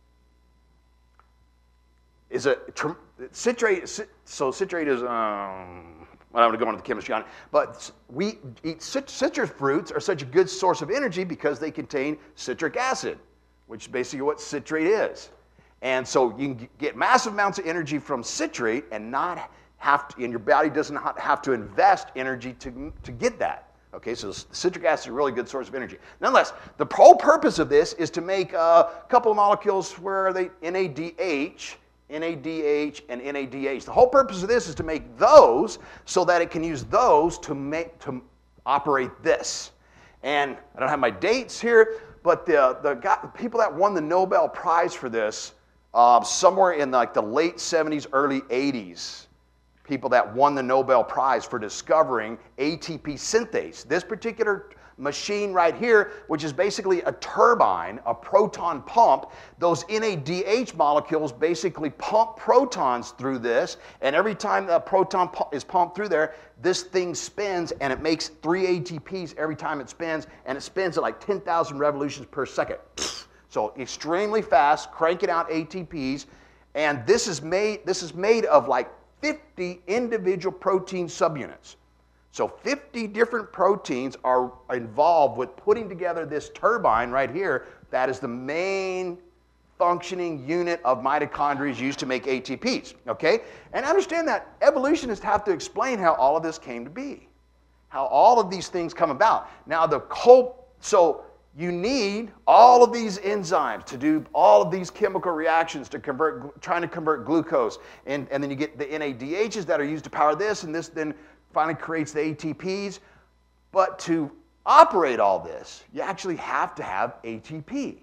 Speaker 1: is a citrate. So citrate is um, well, I'm going to go into the chemistry on it. But we eat citrus fruits are such a good source of energy because they contain citric acid, which is basically what citrate is. And so you can get massive amounts of energy from citrate and not have to, and your body doesn't have to invest energy to, to get that. Okay, so citric acid is a really good source of energy. Nonetheless, the whole purpose of this is to make a couple of molecules where are they N A D H, N A D H, and N A D H. The whole purpose of this is to make those so that it can use those to make to operate this. And I don't have my dates here, but the the, guy, the people that won the Nobel Prize for this uh, somewhere in like the late seventies, early eighties. People that won the Nobel Prize for discovering A T P synthase. This particular machine right here, which is basically a turbine, a proton pump, those N A D H molecules basically pump protons through this, and every time the proton is pumped through there, this thing spins, and it makes three A T Ps every time it spins, and it spins at like ten thousand revolutions per second. So extremely fast, cranking out A T Ps, and this is made, this is made of like fifty individual protein subunits. So fifty different proteins are involved with putting together this turbine right here. That is the main functioning unit of mitochondria used to make A T Ps, okay? And understand that evolutionists have to explain how all of this came to be, how all of these things come about. Now the whole, so you need all of these enzymes to do all of these chemical reactions to convert, trying to convert glucose. And, and then you get the N A D Hs that are used to power this, and this then finally creates the A T Ps. But to operate all this, you actually have to have A T P.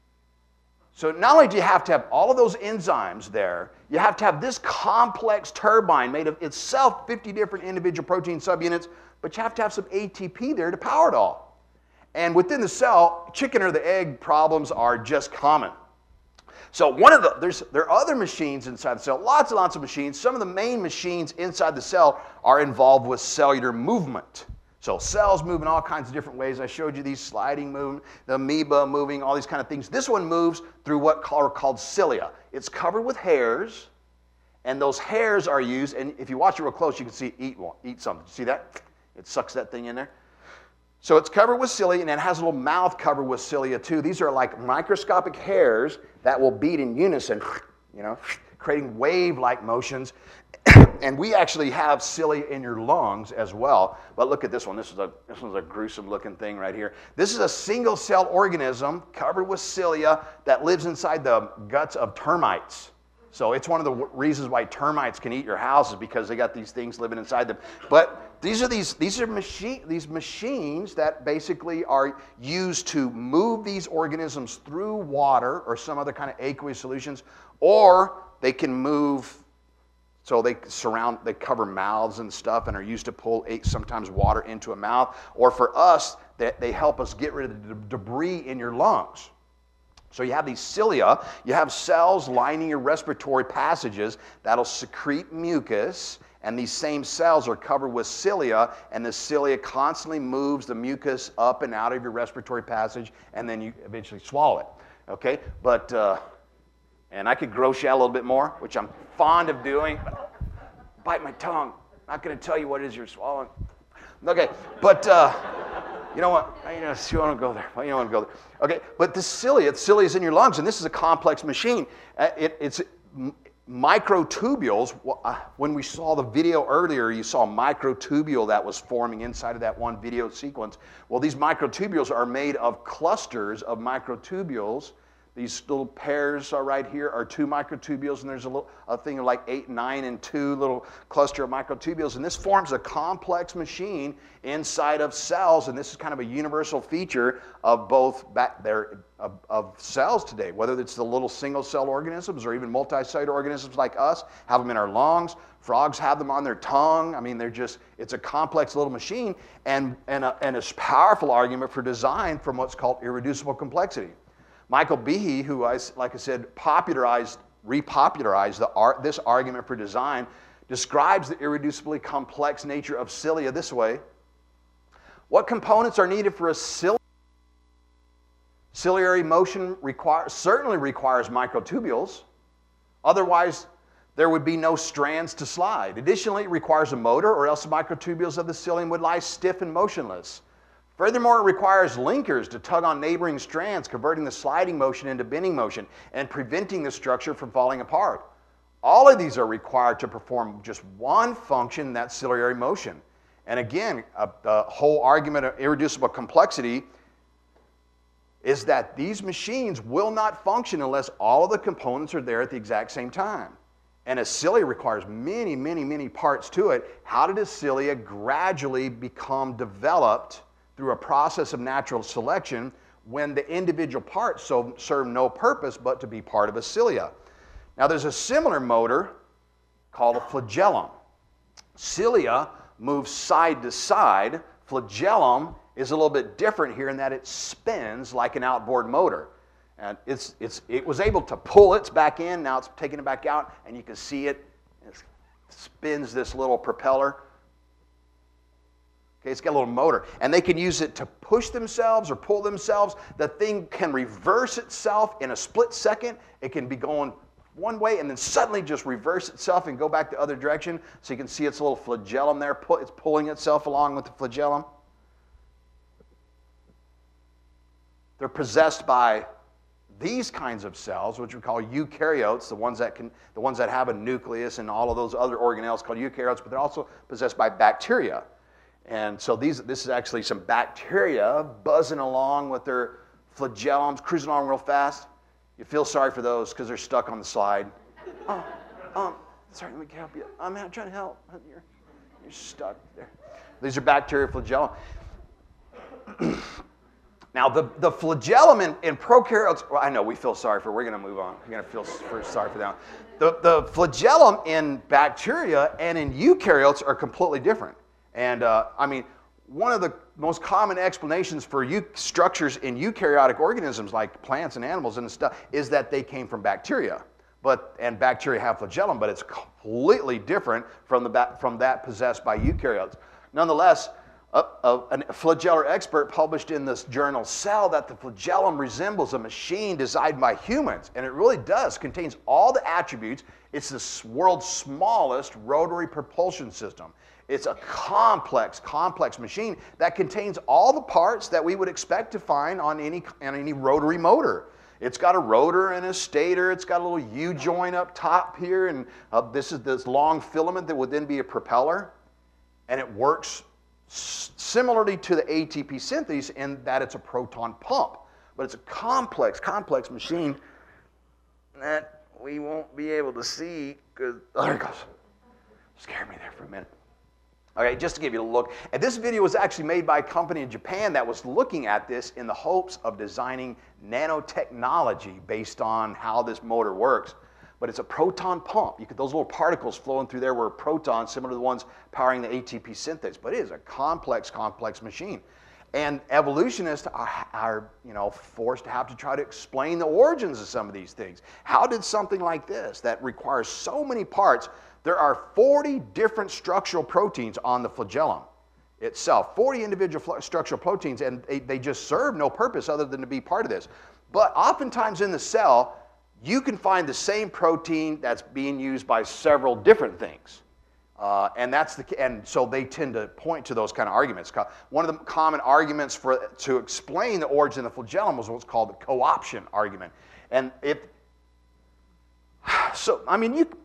Speaker 1: So not only do you have to have all of those enzymes there, you have to have this complex turbine made of itself fifty different individual protein subunits, but you have to have some A T P there to power it all. And within the cell, chicken or the egg problems are just common. So one of the, there's, there are other machines inside the cell, lots and lots of machines. Some of the main machines inside the cell are involved with cellular movement. So cells move in all kinds of different ways. I showed you these sliding movement, the amoeba moving, all these kind of things. This one moves through what are called cilia. It's covered with hairs, and those hairs are used, and if you watch it real close, you can see it eat, eat something. See that? It sucks that thing in there. So it's covered with cilia, and it has a little mouth covered with cilia too. These are like microscopic hairs that will beat in unison, you know, creating wave-like motions. And we actually have cilia in your lungs as well. But look at this one. This is a this one's a gruesome-looking thing right here. This is a single-cell organism covered with cilia that lives inside the guts of termites. So it's one of the reasons why termites can eat your house is because they got these things living inside them. But These are these these are machine these machines that basically are used to move these organisms through water or some other kind of aqueous solutions, or they can move. So they surround, they cover mouths and stuff, and are used to pull sometimes water into a mouth. Or for us, they, they help us get rid of the debris in your lungs. So you have these cilia, you have cells lining your respiratory passages that'll secrete mucus, and these same cells are covered with cilia, and the cilia constantly moves the mucus up and out of your respiratory passage, and then you eventually swallow it. Okay, but uh, and I could gross you out a little bit more, which I'm fond of doing. Bite my tongue. Not going to tell you what it is you're swallowing. Okay, but uh, you know what? I, you know, you want to go there. You don't want to go there. Okay, but the cilia, the cilia is in your lungs, and this is a complex machine. Uh, it, it's microtubules. When we saw the video earlier, you saw a microtubule that was forming inside of that one video sequence. Well, these microtubules are made of clusters of microtubules. These little pairs are right here are two microtubules, and there's a, little, a thing of like eight, nine, and two little cluster of microtubules. And this forms a complex machine inside of cells, and this is kind of a universal feature of both back there, of, of cells today, whether it's the little single-cell organisms or even multicellular organisms like us, have them in our lungs. Frogs have them on their tongue. I mean, they're just, it's a complex little machine, and, and, a, and a powerful argument for design from what's called irreducible complexity. Michael Behe, who, I, like I said, popularized, repopularized the art, this argument for design, describes the irreducibly complex nature of cilia this way. What components are needed for a cilia? Ciliary motion require, certainly requires microtubules. Otherwise, there would be no strands to slide. Additionally, it requires a motor, or else the microtubules of the cilium would lie stiff and motionless. Furthermore, it requires linkers to tug on neighboring strands, converting the sliding motion into bending motion and preventing the structure from falling apart. All of these are required to perform just one function, that ciliary motion. And again, a, the whole argument of irreducible complexity is that these machines will not function unless all of the components are there at the exact same time. And a cilia requires many, many, many parts to it. How did a cilia gradually become developed through a process of natural selection when the individual parts so serve no purpose but to be part of a cilia? Now there's a similar motor called a flagellum. Cilia moves side to side. Flagellum is a little bit different here in that it spins like an outboard motor. And it's, it's, it was able to pull its back in, now it's taking it back out, and you can see it, it spins this little propeller. Okay, it's got a little motor, and they can use it to push themselves or pull themselves. The thing can reverse itself in a split second. It can be going one way and then suddenly just reverse itself and go back the other direction. So you can see its little flagellum there. It's pulling itself along with the flagellum. They're possessed by these kinds of cells, which we call eukaryotes, the ones that can, the ones that have a nucleus and all of those other organelles called eukaryotes, but they're also possessed by bacteria. And so these, this is actually some bacteria buzzing along with their flagellums, cruising along real fast. You feel sorry for those because they're stuck on the slide. Oh, um, sorry, let me help you. I'm trying to help. You're, you're stuck there. These are bacteria flagellum. Now, the, the flagellum in, in prokaryotes, well, I know we feel sorry for, we're going to move on. We're going to feel for, sorry for them. The, the flagellum in bacteria and in eukaryotes are completely different. And uh, I mean, one of the most common explanations for eu- structures in eukaryotic organisms like plants and animals and stuff is that they came from bacteria. But, and bacteria have flagellum, but it's completely different from, the ba- from that possessed by eukaryotes. Nonetheless, a, a, a flagellar expert published in this journal Cell that the flagellum resembles a machine designed by humans, and it really does, contains all the attributes. It's the world's smallest rotary propulsion system. It's a complex, complex machine that contains all the parts that we would expect to find on any, on any rotary motor. It's got a rotor and a stator. It's got a little U-joint up top here, and uh, this is this long filament that would then be a propeller. And it works s- similarly to the A T P synthase in that it's a proton pump. But it's a complex, complex machine that we won't be able to see because, oh, there it goes. Scared me there for a minute. Okay, just to give you a look. And this video was actually made by a company in Japan that was looking at this in the hopes of designing nanotechnology based on how this motor works. But it's a proton pump. You could, those little particles flowing through there were protons, similar to the ones powering the A T P synthase. But it is a complex, complex machine. And evolutionists are, are, you know, forced to have to try to explain the origins of some of these things. How did something like this, that requires so many parts, there are forty different structural proteins on the flagellum itself, forty individual structural proteins, and they, they just serve no purpose other than to be part of this. But oftentimes in the cell, you can find the same protein that's being used by several different things. Uh, and that's the and so they tend to point to those kind of arguments. One of the common arguments for to explain the origin of the flagellum was what's called the co-option argument. And if so, I mean you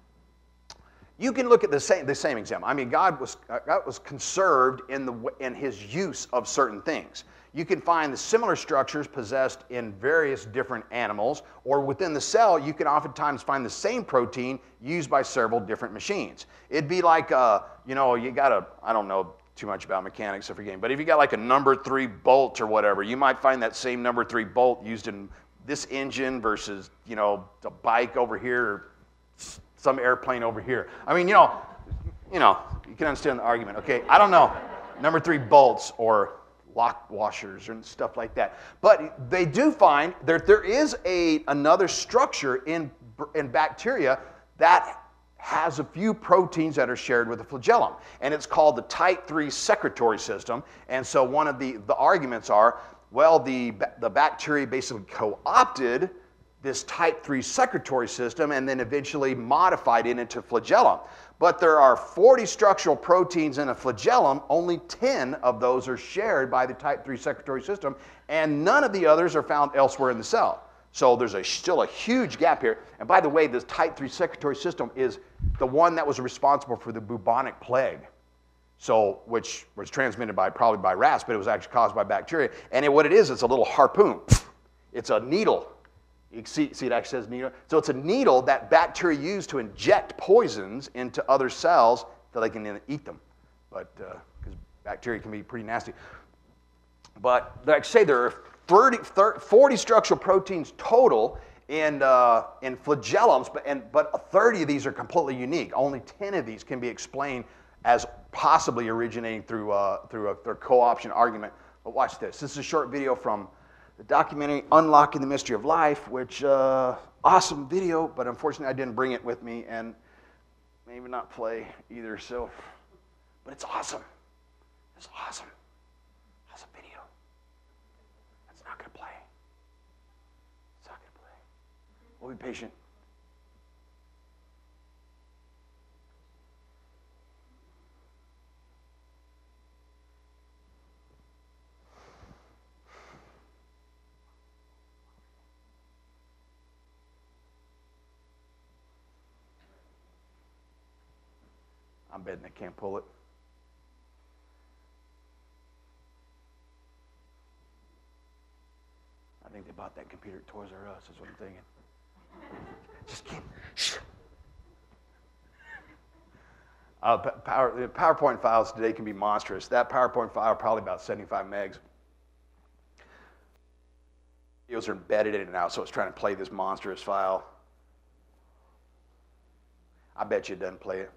Speaker 1: you can look at the same the same example. I mean, God was God was conserved in the in His use of certain things. You can find the similar structures possessed in various different animals, or within the cell, you can oftentimes find the same protein used by several different machines. It'd be like, uh, you know, you got a, I don't know too much about mechanics, I forget, but if you got like a number three bolt or whatever, you might find that same number three bolt used in this engine versus, you know, a bike over here, or some airplane over here. I mean, you know, you know, you can understand the argument, okay? I don't know, number three bolts or lock washers and stuff like that. But they do find that there is a, another structure in, in bacteria that has a few proteins that are shared with the flagellum. And it's called the type three secretory system. And so one of the, the arguments are, well, the, the bacteria basically co-opted this type three secretory system and then eventually modified it into flagellum. But there are forty structural proteins in a flagellum, only ten of those are shared by the type three secretory system, and none of the others are found elsewhere in the cell. So there's a, still a huge gap here. And by the way, this type three secretory system is the one that was responsible for the bubonic plague, so which was transmitted by probably by rats, but it was actually caused by bacteria. And it, what it is, it's a little harpoon. It's a needle. You see, see it actually says needle? So it's a needle that bacteria use to inject poisons into other cells so they can eat them. But, because uh, bacteria can be pretty nasty. But like I say, there are thirty, thirty, forty structural proteins total in, uh, in flagellums, but, and, but thirty of these are completely unique. Only ten of these can be explained as possibly originating through, uh, through a, their co-option argument. But watch this. This is a short video from the documentary Unlocking the Mystery of Life, which, uh, awesome video, but unfortunately I didn't bring it with me and maybe not play either, so, but it's awesome. It's awesome. Awesome video. It's not going to play. It's not going to play. We'll be patient. I'm betting they can't pull it. I think they bought that computer at Toys R Us, is what I'm thinking. Just kidding. Shh. Uh, power, the PowerPoint files today can be monstrous. That PowerPoint file probably about seventy-five megs. Videos are embedded in it now, so it's trying to play this monstrous file. I bet you it doesn't play it.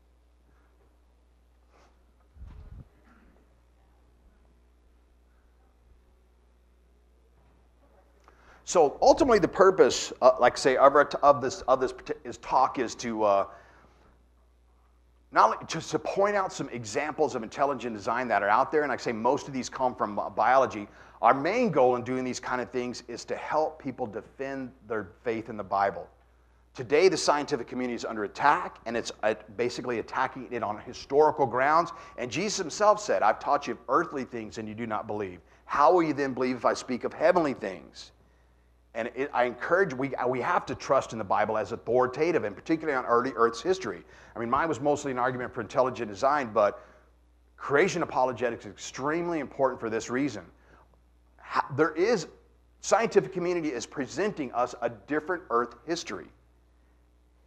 Speaker 1: So ultimately, the purpose, uh, like I say, of, our, of this of this is talk is to uh, not only just to point out some examples of intelligent design that are out there, and like I say, most of these come from uh, biology. Our main goal in doing these kind of things is to help people defend their faith in the Bible. Today, the scientific community is under attack, and it's uh, basically attacking it on historical grounds. And Jesus himself said, "I've taught you earthly things, and you do not believe. How will you then believe if I speak of heavenly things?" And it, I encourage, we, we have to trust in the Bible as authoritative, and particularly on early Earth's history. I mean, mine was mostly an argument for intelligent design, but creation apologetics is extremely important for this reason. There is, scientific community is presenting us a different Earth history.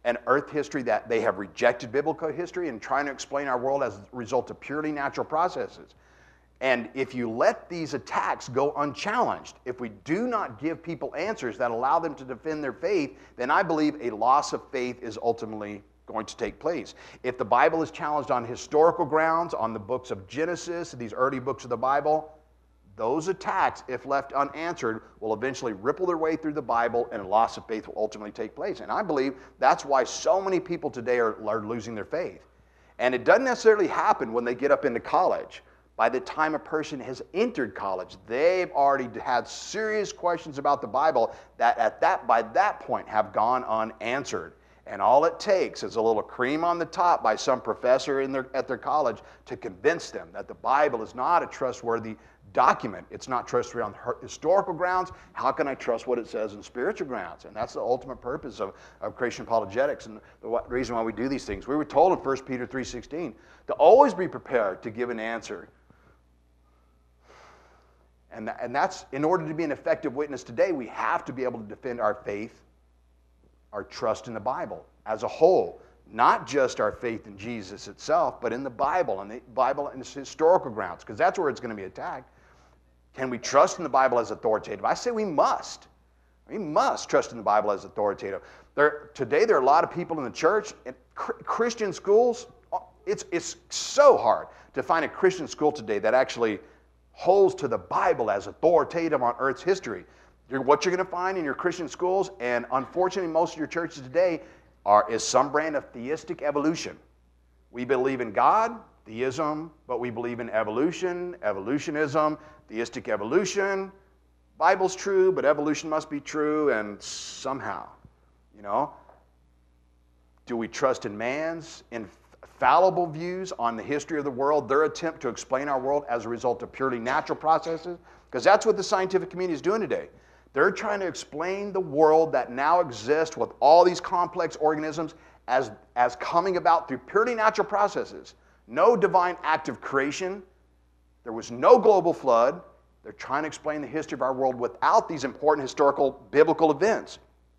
Speaker 1: and earth history, that they have rejected biblical history and trying to explain our world as a result of purely natural processes. And if you let these attacks go unchallenged, if we do not give people answers that allow them to defend their faith, then I believe a loss of faith is ultimately going to take place. If the Bible is challenged on historical grounds, on the books of Genesis, these early books of the Bible, those attacks, if left unanswered, will eventually ripple their way through the Bible, and a loss of faith will ultimately take place. And I believe that's why so many people today are, are losing their faith. And it doesn't necessarily happen when they get up into college. By the time a person has entered college, they've already had serious questions about the Bible that at that by that point have gone unanswered. And all it takes is a little cream on the top by some professor in their, at their college to convince them that the Bible is not a trustworthy document. It's not trustworthy on historical grounds. How can I trust what it says in spiritual grounds? And that's the ultimate purpose of, of Christian apologetics and the reason why we do these things. We were told in First Peter three sixteen to always be prepared to give an answer. And, that, and that's, in order to be an effective witness today, we have to be able to defend our faith, our trust in the Bible as a whole. Not just our faith in Jesus itself, but in the Bible, and the Bible and its historical grounds, because that's where it's going to be attacked. Can we trust in the Bible as authoritative? I say we must. We must trust in the Bible as authoritative. There, today there are a lot of people in the church, in Christian schools, it's, it's so hard to find a Christian school today that actually holds to the Bible as authoritative on earth's history. You're, what you're going to find in your Christian schools, and unfortunately most of your churches today, are, is some brand of theistic evolution. We believe in God, theism, but we believe in evolution, evolutionism, theistic evolution. Bible's true, but evolution must be true, and somehow, you know. Do we trust in man's infallible views on the history of the world, their attempt to explain our world as a result of purely natural processes? Because that's what the scientific community is doing today. They're trying to explain the world that now exists with all these complex organisms as, as coming about through purely natural processes. No divine act of creation. There was no global flood. They're trying to explain the history of our world without these important historical biblical events.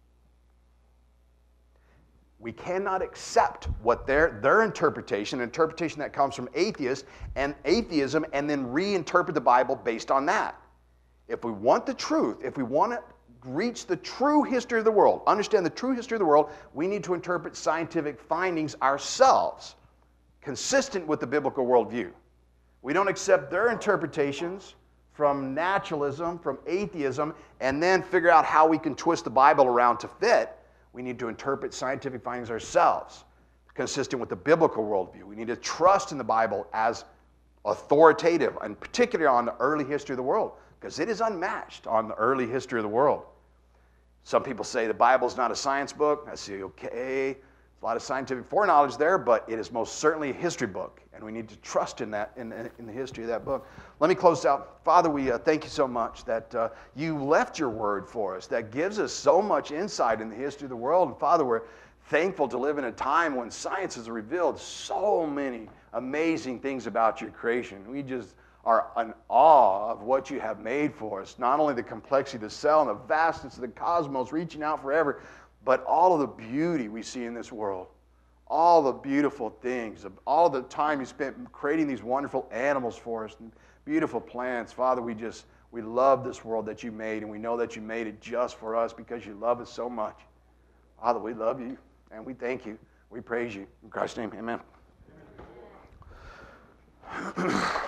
Speaker 1: We cannot accept what their, their interpretation, an interpretation that comes from atheists and atheism, and then reinterpret the Bible based on that. If we want the truth, if we want to reach the true history of the world, understand the true history of the world, we need to interpret scientific findings ourselves, consistent with the biblical worldview. We don't accept their interpretations from naturalism, from atheism, and then figure out how we can twist the Bible around to fit. We need to interpret scientific findings ourselves, consistent with the biblical worldview. We need to trust in the Bible as authoritative, and particularly on the early history of the world, because it is unmatched on the early history of the world. Some people say the Bible is not a science book. I say, okay, a lot of scientific foreknowledge there, but it is most certainly a history book, and we need to trust in that, in, in the history of that book. Let me close out. Father, we uh, thank you so much that uh, you left your word for us that gives us so much insight in the history of the world. And Father, we're thankful to live in a time when science has revealed so many amazing things about your creation. We just are in awe of what you have made for us. Not only the complexity of the cell and the vastness of the cosmos reaching out forever, but all of the beauty we see in this world. All the beautiful things, all the time you spent creating these wonderful animals for us and beautiful plants. Father, we just, we love this world that you made, and we know that you made it just for us because you love us so much. Father, we love you, and we thank you. We praise you. In Christ's name, amen.